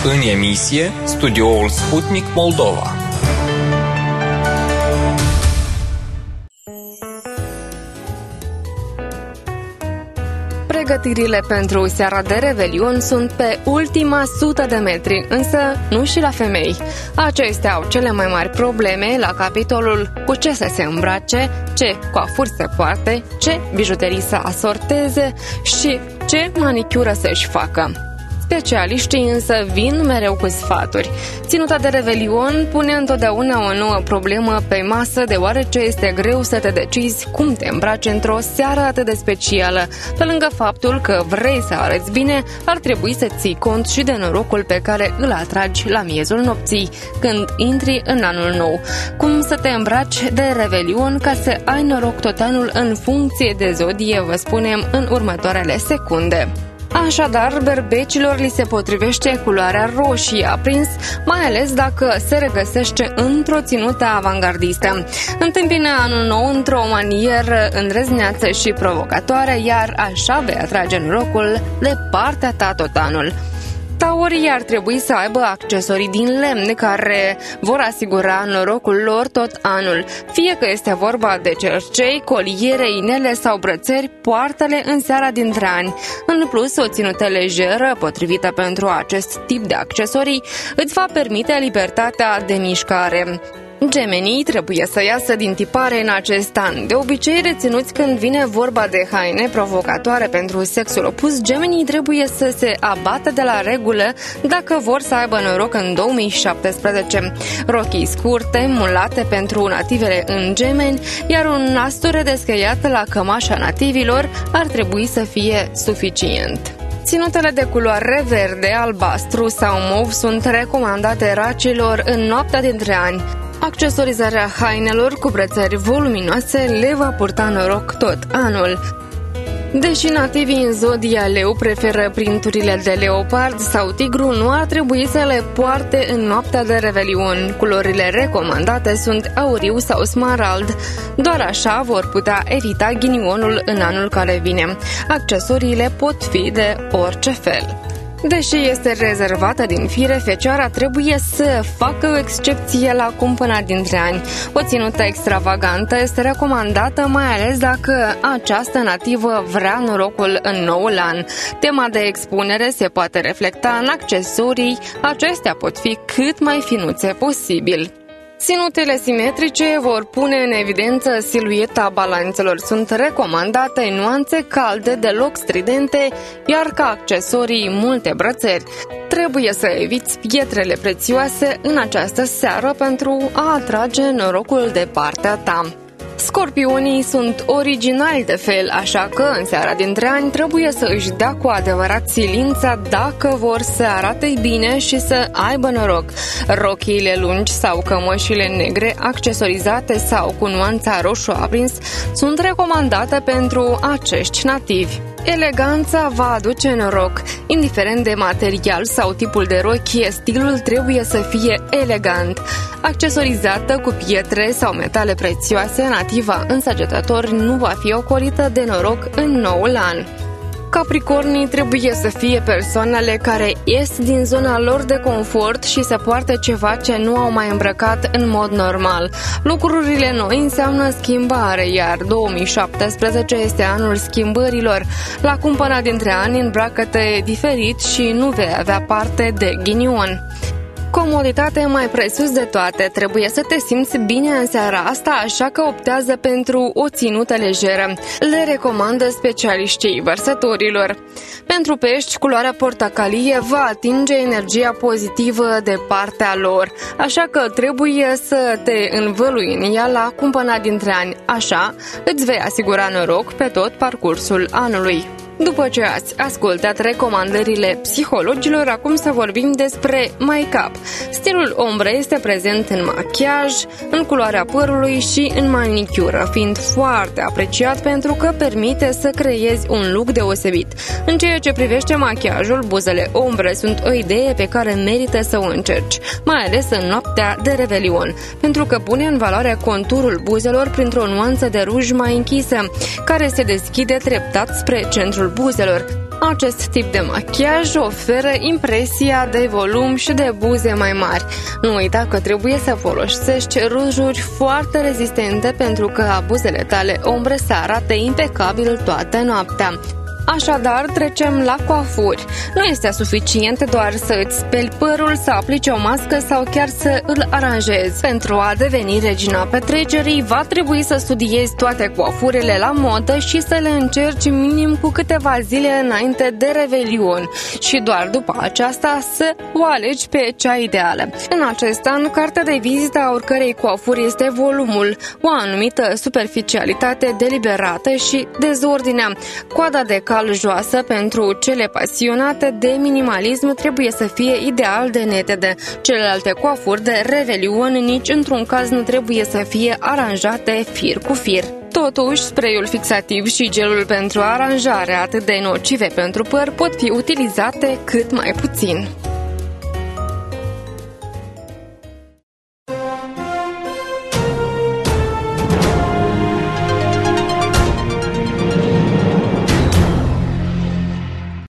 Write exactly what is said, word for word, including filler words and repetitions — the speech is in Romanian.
În emisie, studioul Sputnik Moldova. Pregătirile pentru seara de Revelion sunt pe ultima sută de metri, însă nu și la femei. Acestea au cele mai mari probleme la capitolul cu ce să se îmbrace, ce coafuri să poarte, ce bijuterii să asorteze și ce manicură să-și facă. Specialiștii însă vin mereu cu sfaturi. Ținuta de Revelion pune întotdeauna o nouă problemă pe masă, deoarece este greu să te decizi cum te îmbraci într-o seară atât de specială. Pe lângă faptul că vrei să arăți bine, ar trebui să ții cont și de norocul pe care îl atragi la miezul nopții, când intri în anul nou. Cum să te îmbraci de Revelion ca să ai noroc tot anul în funcție de zodie, vă spunem în următoarele secunde. Așadar, berbecilor li se potrivește culoarea roșie aprins, mai ales dacă se regăsește într-o ținută avangardistă. Întâmpină anul nou într-o manieră îndrăzneață și provocatoare, iar așa vei atrage norocul de partea ta tot anul. Taurii ar trebui să aibă accesorii din lemn care vor asigura norocul lor tot anul. Fie că este vorba de cercei, coliere, inele sau brățări, poartă-le în seara dintre ani. În plus, o ținută lejeră, potrivită pentru acest tip de accesorii, îți va permite libertatea de mișcare. Gemenii trebuie să iasă din tipare în acest an. De obicei reținuți când vine vorba de haine provocatoare pentru sexul opus, gemenii trebuie să se abată de la regulă dacă vor să aibă noroc în două mii șaptesprezece. Rochii scurte, mulate pentru nativele în gemeni, iar un nasture descheiat la cămașa nativilor ar trebui să fie suficient. Ținutele de culoare verde, albastru sau mov sunt recomandate racilor în noaptea dintre ani. Accesorizarea hainelor cu brățări voluminoase le va purta noroc tot anul. Deși nativii în zodia leu preferă printurile de leopard sau tigru, nu ar trebui să le poarte în noaptea de Revelion. Culorile recomandate sunt auriu sau smarald. Doar așa vor putea evita ghinionul în anul care vine. Accesoriile pot fi de orice fel. Deși este rezervată din fire, fecioara trebuie să facă o excepție la cumpăna dintre ani. O ținută extravagantă este recomandată, mai ales dacă această nativă vrea norocul în noul an. Tema de expunere se poate reflecta în accesorii, acestea pot fi cât mai finuțe posibil. Ținutele simetrice vor pune în evidență silueta balanțelor. Sunt recomandate nuanțe calde, deloc stridente, iar ca accesorii multe brățări. Trebuie să eviți pietrele prețioase în această seară pentru a atrage norocul de partea ta. Scorpionii sunt originali de fel, așa că în seara dintre ani trebuie să își dea cu adevărat silința dacă vor să arate bine și să aibă noroc. Rochiile lungi sau cămășile negre, accesorizate sau cu nuanța roșu aprins, sunt recomandate pentru acești nativi. Eleganța va aduce noroc. Indiferent de material sau tipul de rochie, stilul trebuie să fie elegant. Accesorizată cu pietre sau metale prețioase, nativa însăgetători nu va fi ocolită de noroc în noul an. Capricornii trebuie să fie persoanele care ies din zona lor de confort și să poarte ceva ce nu au mai îmbrăcat în mod normal. Lucrurile noi înseamnă schimbare, iar două mii șaptesprezece este anul schimbărilor. La cumpăna dintre ani îmbracă-te diferit și nu vei avea parte de ghinion. Comoditate mai presus de toate, trebuie să te simți bine în seara asta, așa că optează pentru o ținută lejeră. Le recomandă specialiștii vărsătorilor. Pentru pești, culoarea portocalie va atinge energia pozitivă de partea lor, așa că trebuie să te învălui în ea la cumpăna dintre ani, așa îți vei asigura noroc pe tot parcursul anului. După ce ați ascultat recomandările psihologilor, acum să vorbim despre make-up. Stilul ombre este prezent în machiaj, în culoarea părului și în manicură, fiind foarte apreciat pentru că permite să creezi un look deosebit. În ceea ce privește machiajul, buzele ombre sunt o idee pe care merită să o încerci, mai ales în noaptea de Revelion, pentru că pune în valoare conturul buzelor printr-o nuanță de ruj mai închisă, care se deschide treptat spre centrul buzelor. Acest tip de machiaj oferă impresia de volum și de buze mai mari. Nu uita că trebuie să folosești rujuri foarte rezistente pentru ca buzele tale ombre să arate impecabil toată noaptea. Așadar, trecem la coafuri. Nu este suficient doar să îți speli părul, să aplici o mască sau chiar să îl aranjezi. Pentru a deveni regina petrecerii, va trebui să studiezi toate coafurile la modă și să le încerci minim cu câteva zile înainte de Revelion și doar după aceasta să o alegi pe cea ideală. În acest an, cartea de vizită a oricărei coafuri este volumul, o anumită superficialitate deliberată și dezordinea. Coada de cal joasă pentru cele pasionate de minimalism trebuie să fie ideal de netede. Celelalte coafuri de Revelion nici într-un caz nu trebuie să fie aranjate fir cu fir. Totuși, spray-ul fixativ și gelul pentru aranjare atât de nocive pentru păr pot fi utilizate cât mai puțin.